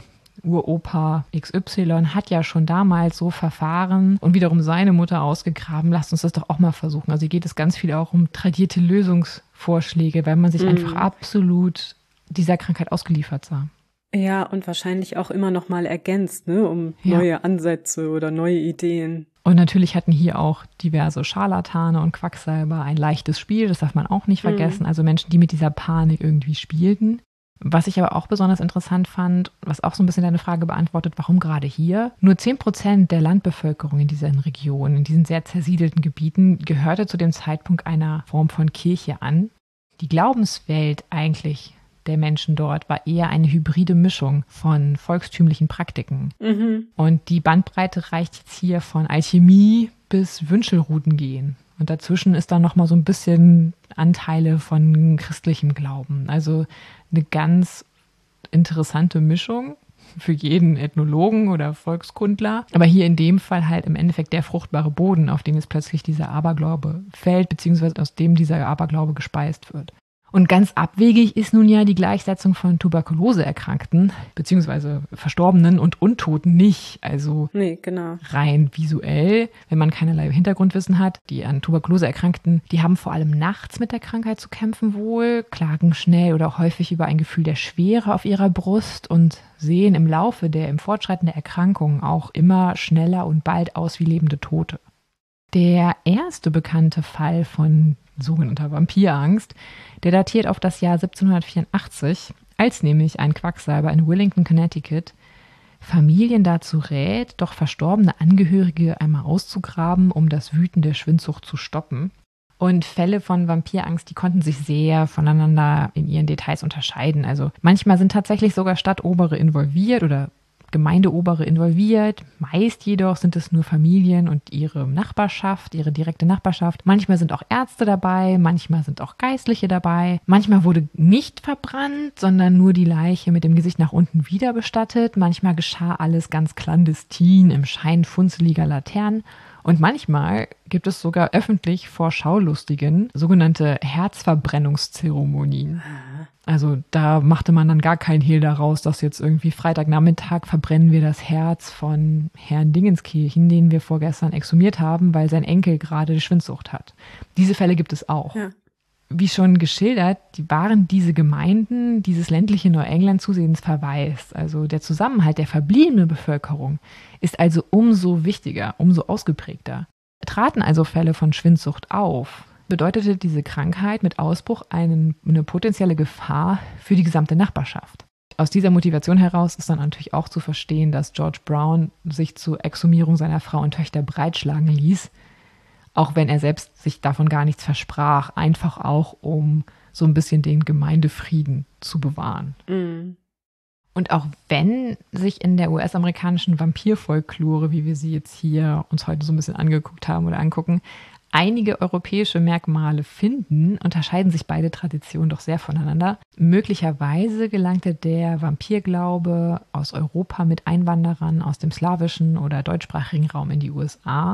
Uropa X Y hat ja schon damals so verfahren und wiederum seine Mutter ausgegraben, lasst uns das doch auch mal versuchen. Also hier geht es ganz viel auch um tradierte Lösungsvorschläge, weil man sich mm. einfach absolut dieser Krankheit ausgeliefert sah. Ja, und wahrscheinlich auch immer noch mal ergänzt, ne, um ja. neue Ansätze oder neue Ideen. Und natürlich hatten hier auch diverse Scharlatane und Quacksalber ein leichtes Spiel, das darf man auch nicht vergessen. Mhm. Also Menschen, die mit dieser Panik irgendwie spielten. Was ich aber auch besonders interessant fand, was auch so ein bisschen deine Frage beantwortet, warum gerade hier? Nur zehn Prozent der Landbevölkerung in diesen Regionen, in diesen sehr zersiedelten Gebieten, gehörte zu dem Zeitpunkt einer Form von Kirche an. Die Glaubenswelt eigentlich der Menschen dort war eher eine hybride Mischung von volkstümlichen Praktiken. Mhm. Und die Bandbreite reicht jetzt hier von Alchemie bis Wünschelrudengehen. Und dazwischen ist dann nochmal so ein bisschen Anteile von christlichem Glauben. Also eine ganz interessante Mischung für jeden Ethnologen oder Volkskundler. Aber hier in dem Fall halt im Endeffekt der fruchtbare Boden, auf dem jetzt plötzlich dieser Aberglaube fällt, beziehungsweise aus dem dieser Aberglaube gespeist wird. Und ganz abwegig ist nun ja die Gleichsetzung von Tuberkuloseerkrankten beziehungsweise Verstorbenen und Untoten nicht. Also nee, genau. Rein visuell, wenn man keinerlei Hintergrundwissen hat. Die an Tuberkulose Erkrankten, die haben vor allem nachts mit der Krankheit zu kämpfen wohl, klagen schnell oder häufig über ein Gefühl der Schwere auf ihrer Brust und sehen im Laufe der im Fortschreiten der Erkrankung auch immer schneller und bald aus wie lebende Tote. Der erste bekannte Fall von sogenannter Vampirangst, der datiert auf das Jahr siebzehnhundertvierundachtzig, als nämlich ein Quacksalber in Willington, Connecticut, Familien dazu rät, doch verstorbene Angehörige einmal auszugraben, um das Wüten der Schwindsucht zu stoppen. Und Fälle von Vampirangst, die konnten sich sehr voneinander in ihren Details unterscheiden. Also manchmal sind tatsächlich sogar Stadtobere involviert oder Gemeindeobere involviert. Meist jedoch sind es nur Familien und ihre Nachbarschaft, ihre direkte Nachbarschaft. Manchmal sind auch Ärzte dabei, manchmal sind auch Geistliche dabei. Manchmal wurde nicht verbrannt, sondern nur die Leiche mit dem Gesicht nach unten wieder bestattet. Manchmal geschah alles ganz clandestin im Schein funzeliger Laternen. Und manchmal gibt es sogar öffentlich vor Schaulustigen sogenannte Herzverbrennungszeremonien. Also da machte man dann gar keinen Hehl daraus, dass jetzt irgendwie Freitagnachmittag verbrennen wir das Herz von Herrn Dingenskirchen, den wir vorgestern exhumiert haben, weil sein Enkel gerade Schwindsucht hat. Diese Fälle gibt es auch. Ja. Wie schon geschildert, die waren diese Gemeinden, dieses ländliche Neuengland zusehends verwaist. Also der Zusammenhalt der verbliebenen Bevölkerung ist also umso wichtiger, umso ausgeprägter. Traten also Fälle von Schwindsucht auf, bedeutete diese Krankheit mit Ausbruch einen, eine potenzielle Gefahr für die gesamte Nachbarschaft. Aus dieser Motivation heraus ist dann natürlich auch zu verstehen, dass George Brown sich zur Exhumierung seiner Frau und Töchter breitschlagen ließ, auch wenn er selbst sich davon gar nichts versprach, einfach auch, um so ein bisschen den Gemeindefrieden zu bewahren. Mm. Und auch wenn sich in der U S-amerikanischen Vampirfolklore, wie wir sie jetzt hier uns heute so ein bisschen angeguckt haben oder angucken, einige europäische Merkmale finden, unterscheiden sich beide Traditionen doch sehr voneinander. Möglicherweise gelangte der Vampirglaube aus Europa mit Einwanderern aus dem slawischen oder deutschsprachigen Raum in die U S A.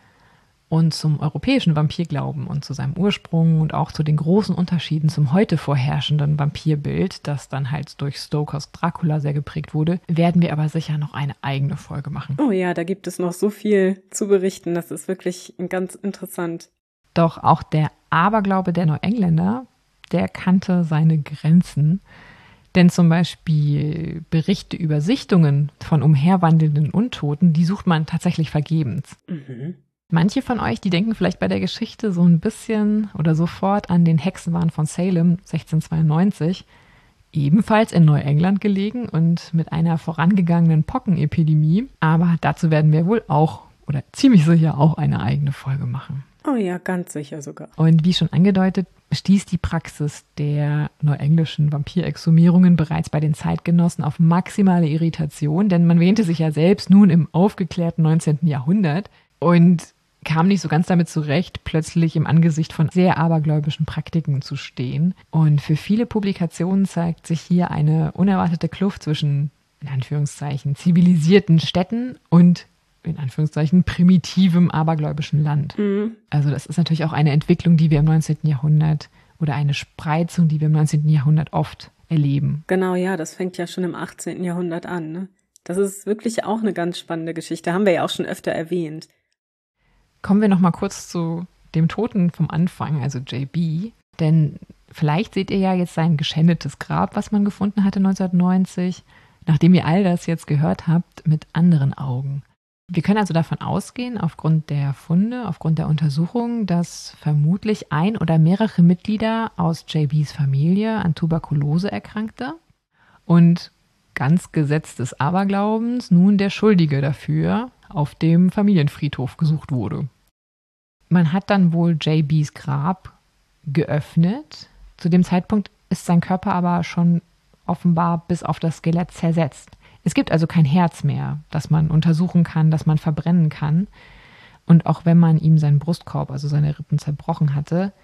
Und zum europäischen Vampirglauben und zu seinem Ursprung und auch zu den großen Unterschieden zum heute vorherrschenden Vampirbild, das dann halt durch Stokers Dracula sehr geprägt wurde, werden wir aber sicher noch eine eigene Folge machen. Oh ja, da gibt es noch so viel zu berichten, das ist wirklich ganz interessant. Doch auch der Aberglaube der Neuengländer, der kannte seine Grenzen. Denn zum Beispiel Berichte über Sichtungen von umherwandelnden Untoten, die sucht man tatsächlich vergebens. Mhm. Manche von euch, die denken vielleicht bei der Geschichte so ein bisschen oder sofort an den Hexenwahn von Salem sechzehnhundertzweiundneunzig, ebenfalls in Neuengland gelegen und mit einer vorangegangenen Pockenepidemie. Aber dazu werden wir wohl auch oder ziemlich sicher auch eine eigene Folge machen. Oh ja, ganz sicher sogar. Und wie schon angedeutet, stieß die Praxis der neuenglischen Vampirexhumierungen bereits bei den Zeitgenossen auf maximale Irritation, denn man wähnte sich ja selbst nun im aufgeklärten neunzehnten Jahrhundert und kam nicht so ganz damit zurecht, plötzlich im Angesicht von sehr abergläubischen Praktiken zu stehen. Und für viele Publikationen zeigt sich hier eine unerwartete Kluft zwischen, in Anführungszeichen, zivilisierten Städten und in Anführungszeichen, primitivem abergläubischen Land. Mhm. Also das ist natürlich auch eine Entwicklung, die wir im neunzehnten Jahrhundert oder eine Spreizung, die wir im neunzehnten Jahrhundert oft erleben. Genau, ja, das fängt ja schon im achtzehnten Jahrhundert an. Ne? Das ist wirklich auch eine ganz spannende Geschichte, haben wir ja auch schon öfter erwähnt. Kommen wir noch mal kurz zu dem Toten vom Anfang, also J B. Denn vielleicht seht ihr ja jetzt sein geschändetes Grab, was man gefunden hatte neunzehnhundertneunzig, nachdem ihr all das jetzt gehört habt, mit anderen Augen. Wir können also davon ausgehen, aufgrund der Funde, aufgrund der Untersuchungen, dass vermutlich ein oder mehrere Mitglieder aus J Bs Familie an Tuberkulose erkrankte und ganz Gesetz des Aberglaubens nun der Schuldige dafür auf dem Familienfriedhof gesucht wurde. Man hat dann wohl J Bs Grab geöffnet. Zu dem Zeitpunkt ist sein Körper aber schon offenbar bis auf das Skelett zersetzt. Es gibt also kein Herz mehr, das man untersuchen kann, das man verbrennen kann. Und auch wenn man ihm seinen Brustkorb, also seine Rippen, zerbrochen hatte,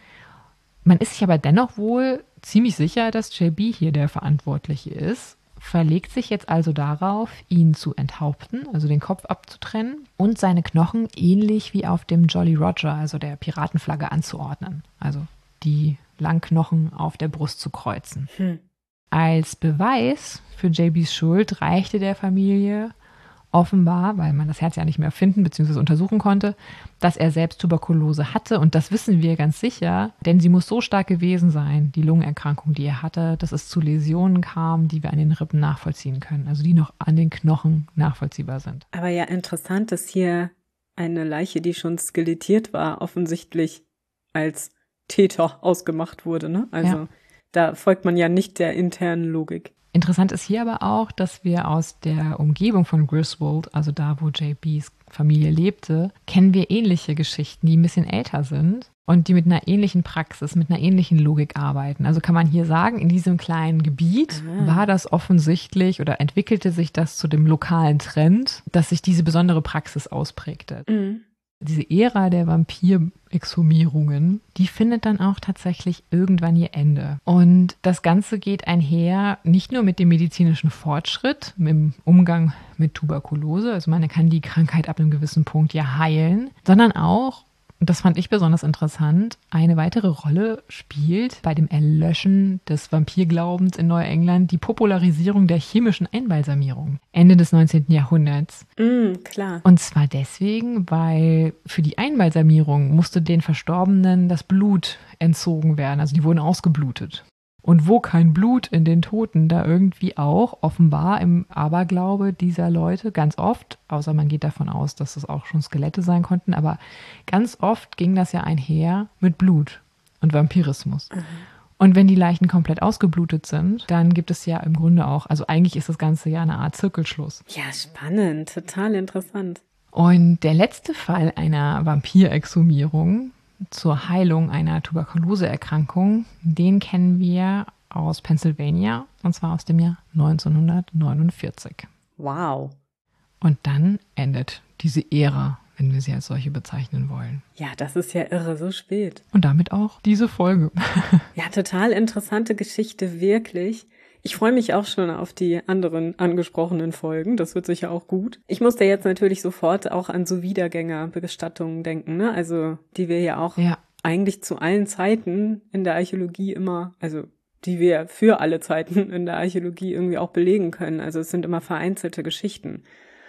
man ist sich aber dennoch wohl ziemlich sicher, dass J B hier der Verantwortliche ist, verlegt sich jetzt also darauf, ihn zu enthaupten, also den Kopf abzutrennen und seine Knochen ähnlich wie auf dem Jolly Roger, also der Piratenflagge, anzuordnen. Also die Langknochen auf der Brust zu kreuzen. Hm. Als Beweis für J Bs Schuld reichte der Familie offenbar, weil man das Herz ja nicht mehr finden bzw. untersuchen konnte, dass er selbst Tuberkulose hatte. Und das wissen wir ganz sicher, denn sie muss so stark gewesen sein, die Lungenerkrankung, die er hatte, dass es zu Läsionen kam, die wir an den Rippen nachvollziehen können, also die noch an den Knochen nachvollziehbar sind. Aber ja, interessant, dass hier eine Leiche, die schon skelettiert war, offensichtlich als Täter ausgemacht wurde. Ne? Also Ja. Da folgt man ja nicht der internen Logik. Interessant ist hier aber auch, dass wir aus der Umgebung von Griswold, also da, wo J Bs Familie lebte, kennen wir ähnliche Geschichten, die ein bisschen älter sind und die mit einer ähnlichen Praxis, mit einer ähnlichen Logik arbeiten. Also kann man hier sagen, in diesem kleinen Gebiet Ah. war das offensichtlich oder entwickelte sich das zu dem lokalen Trend, dass sich diese besondere Praxis ausprägte. Mhm. Diese Ära der Vampir-Exhumierungen, die findet dann auch tatsächlich irgendwann ihr Ende. Und das Ganze geht einher nicht nur mit dem medizinischen Fortschritt, im Umgang mit Tuberkulose, also man kann die Krankheit ab einem gewissen Punkt ja heilen, sondern auch, und das fand ich besonders interessant, eine weitere Rolle spielt bei dem Erlöschen des Vampirglaubens in Neuengland die Popularisierung der chemischen Einbalsamierung Ende des neunzehnten Jahrhunderts. Mhm, klar. Und zwar deswegen, weil für die Einbalsamierung musste den Verstorbenen das Blut entzogen werden. Also die wurden ausgeblutet. Und wo kein Blut in den Toten, da irgendwie auch offenbar im Aberglaube dieser Leute ganz oft, außer man geht davon aus, dass es auch schon Skelette sein konnten, aber ganz oft ging das ja einher mit Blut und Vampirismus. Mhm. Und wenn die Leichen komplett ausgeblutet sind, dann gibt es ja im Grunde auch, also eigentlich ist das Ganze ja eine Art Zirkelschluss. Ja, spannend, total interessant. Und der letzte Fall einer Vampirexhumierung zur Heilung einer Tuberkuloseerkrankung, den kennen wir aus Pennsylvania, und zwar aus dem Jahr neunzehnhundertneunundvierzig. Wow. Und dann endet diese Ära, wenn wir sie als solche bezeichnen wollen. Ja, das ist ja irre, so spät. Und damit auch diese Folge. Ja, total interessante Geschichte, wirklich. Ich freue mich auch schon auf die anderen angesprochenen Folgen. Das wird sicher auch gut. Ich musste jetzt natürlich sofort auch an so Wiedergängerbestattungen denken, ne? Also, die wir ja auch Ja. eigentlich zu allen Zeiten in der Archäologie immer, also die wir für alle Zeiten in der Archäologie irgendwie auch belegen können. Also es sind immer vereinzelte Geschichten,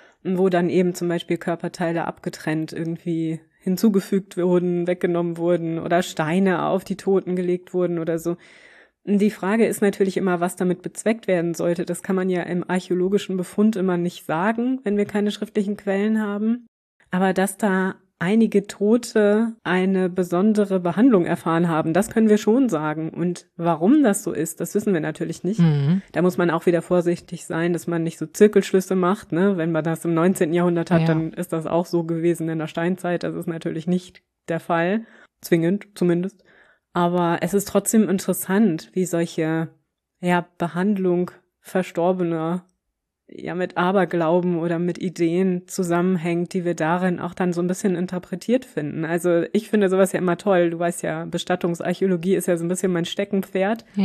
wo dann eben zum Beispiel Körperteile abgetrennt irgendwie hinzugefügt wurden, weggenommen wurden oder Steine auf die Toten gelegt wurden oder so. Die Frage ist natürlich immer, was damit bezweckt werden sollte. Das kann man ja im archäologischen Befund immer nicht sagen, wenn wir keine schriftlichen Quellen haben. Aber dass da einige Tote eine besondere Behandlung erfahren haben, das können wir schon sagen. Und warum das so ist, das wissen wir natürlich nicht. Mhm. Da muss man auch wieder vorsichtig sein, dass man nicht so Zirkelschlüsse macht, ne? Wenn man das im neunzehnten Jahrhundert hat, Ja. dann ist das auch so gewesen in der Steinzeit. Das ist natürlich nicht der Fall. Zwingend zumindest. Aber es ist trotzdem interessant, wie solche, ja, Behandlung Verstorbener ja mit Aberglauben oder mit Ideen zusammenhängt, die wir darin auch dann so ein bisschen interpretiert finden. Also ich finde sowas ja immer toll. Du weißt ja, Bestattungsarchäologie ist ja so ein bisschen mein Steckenpferd. Ja.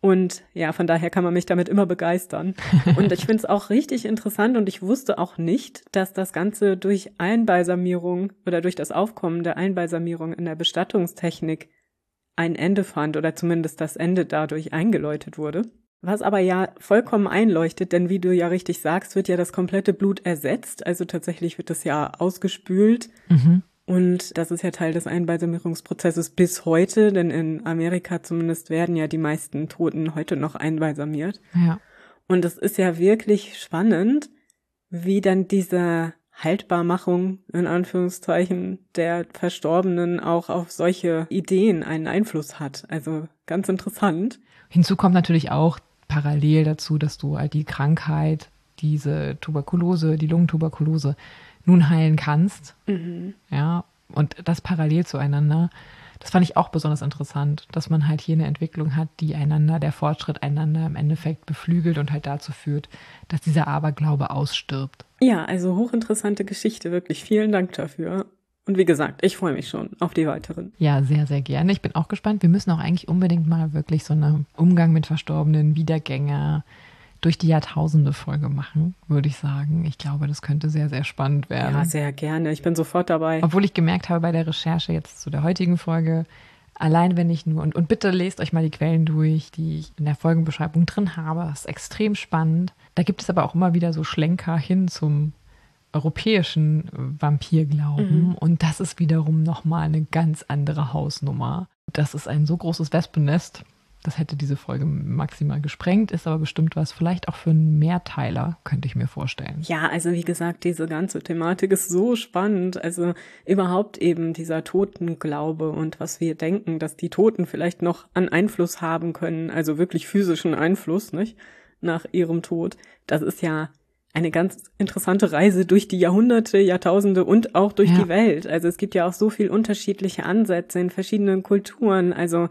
Und ja, von daher kann man mich damit immer begeistern. Und ich finde es auch richtig interessant und ich wusste auch nicht, dass das Ganze durch Einbalsamierung oder durch das Aufkommen der Einbalsamierung in der Bestattungstechnik ein Ende fand oder zumindest das Ende dadurch eingeläutet wurde. Was aber ja vollkommen einleuchtet, denn wie du ja richtig sagst, wird ja das komplette Blut ersetzt. Also tatsächlich wird das ja ausgespült. Mhm. Und das ist ja Teil des Einbalsamierungsprozesses bis heute, denn in Amerika zumindest werden ja die meisten Toten heute noch einbalsamiert. Ja. Und es ist ja wirklich spannend, wie dann diese Haltbarmachung, in Anführungszeichen, der Verstorbenen auch auf solche Ideen einen Einfluss hat. Also ganz interessant. Hinzu kommt natürlich auch parallel dazu, dass du halt die Krankheit, diese Tuberkulose, die Lungentuberkulose, nun heilen kannst. Mhm. Ja, und das parallel zueinander. Das fand ich auch besonders interessant, dass man halt hier eine Entwicklung hat, die einander, der Fortschritt einander im Endeffekt beflügelt und halt dazu führt, dass dieser Aberglaube ausstirbt. Ja, also hochinteressante Geschichte, wirklich. Vielen Dank dafür. Und wie gesagt, ich freue mich schon auf die weiteren. Ja, sehr, sehr gerne. Ich bin auch gespannt. Wir müssen auch eigentlich unbedingt mal wirklich so einen Umgang mit Verstorbenen, Wiedergänger, durch die Jahrtausende-Folge machen, würde ich sagen. Ich glaube, das könnte sehr, sehr spannend werden. Ja, sehr gerne. Ich bin sofort dabei. Obwohl ich gemerkt habe bei der Recherche jetzt zu der heutigen Folge, allein wenn ich nur, und, und bitte lest euch mal die Quellen durch, die ich in der Folgenbeschreibung drin habe. Das ist extrem spannend. Da gibt es aber auch immer wieder so Schlenker hin zum europäischen Vampirglauben. Mhm. Und das ist wiederum nochmal eine ganz andere Hausnummer. Das ist ein so großes Wespennest. Das hätte diese Folge maximal gesprengt, ist aber bestimmt was, vielleicht auch für einen Mehrteiler, könnte ich mir vorstellen. Ja, also wie gesagt, diese ganze Thematik ist so spannend. Also überhaupt eben dieser Totenglaube und was wir denken, dass die Toten vielleicht noch an Einfluss haben können, also wirklich physischen Einfluss, nicht, nach ihrem Tod. Das ist ja eine ganz interessante Reise durch die Jahrhunderte, Jahrtausende und auch durch ja. die Welt. Also es gibt ja auch so viel unterschiedliche Ansätze in verschiedenen Kulturen, also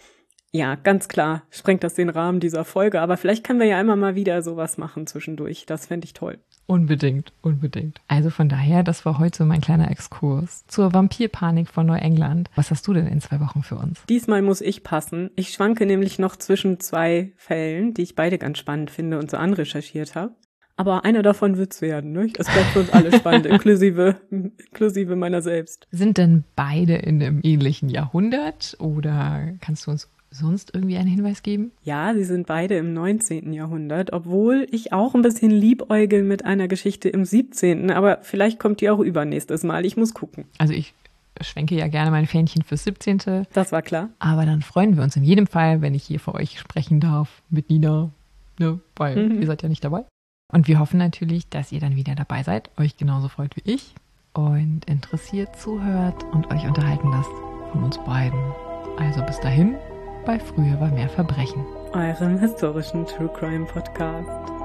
ja, ganz klar sprengt das den Rahmen dieser Folge, aber vielleicht können wir ja immer mal wieder sowas machen zwischendurch. Das fände ich toll. Unbedingt, unbedingt. Also von daher, das war heute mein kleiner Exkurs zur Vampirpanik von Neuengland. Was hast du denn in zwei Wochen für uns? Diesmal muss ich passen. Ich schwanke nämlich noch zwischen zwei Fällen, die ich beide ganz spannend finde und so anrecherchiert habe. Aber einer davon wird's werden, ne? Es bleibt für uns alle spannend, inklusive, inklusive meiner selbst. Sind denn beide in einem ähnlichen Jahrhundert oder kannst du uns sonst irgendwie einen Hinweis geben? Ja, sie sind beide im neunzehnten Jahrhundert, obwohl ich auch ein bisschen liebäugel mit einer Geschichte im siebzehnten Aber vielleicht kommt die auch übernächstes Mal. Ich muss gucken. Also ich schwenke ja gerne mein Fähnchen fürs siebzehnte Das war klar. Aber dann freuen wir uns in jedem Fall, wenn ich hier für euch sprechen darf mit Nina, ne? Weil Mhm. ihr seid ja nicht dabei. Und wir hoffen natürlich, dass ihr dann wieder dabei seid, euch genauso freut wie ich und interessiert zuhört und euch unterhalten lasst von uns beiden. Also bis dahin, bei Früher war mehr Verbrechen. Eurem historischen True Crime Podcast.